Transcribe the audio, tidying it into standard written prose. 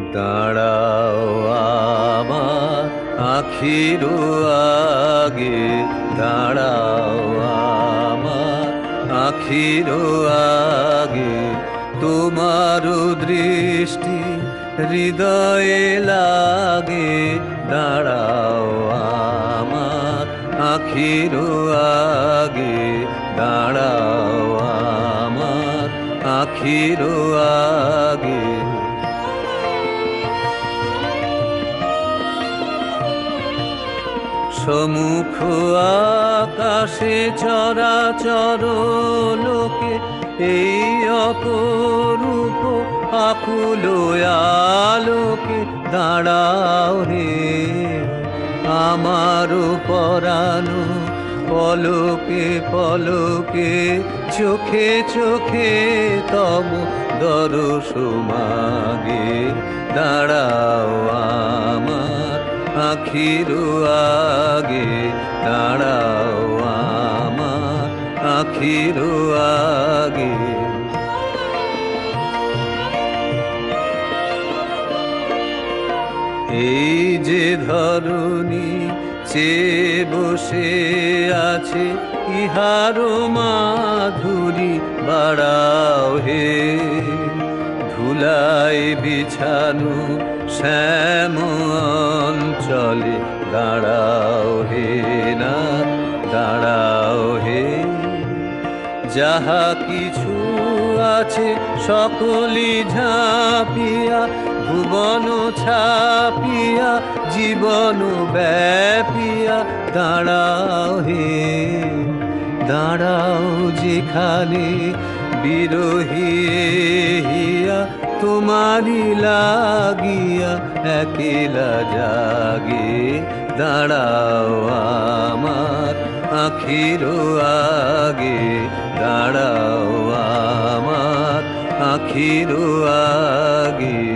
দাঁড়াও আমার আখির আগে, দাঁড়াও আমার আখির আগে, তোমার দৃষ্টি হৃদয়ে লাগে, দাঁড়াও আমার আখির আগে, দাঁড়াও আমার আখির আগে। সমুখ আকাশে চরাচর লোকে এই অপরূপ আকুল আলোকে, দাঁড়াও হে আমার পরানো, পলকে পলকে চোখে চোখে তব দরস মাগে, দাঁড়াও আমার আখির আগে, দাঁড়াও আমার আখির আগে। এই যে ধরণী চেয়ে বসে আছে, ইহার মাধুরী বাড়াও হে, ধুলায় বিছানো শ্যাম অঞ্চলে, দাঁড়াও হে না, দাঁড়াও হে। যাহা কিছু আছে সকলি ঝাঁপিয়া, ভুবন ছাপিয়া জীবন ব্যাপিয়া, দাঁড়াও হে, দাঁড়াও যেখানে বিরহী হিয়া, তোমারি লাগিয়া একলা জাগে, দাঁড়াও আমার আখির আগে, দাঁড়াও আমার আখির আগে।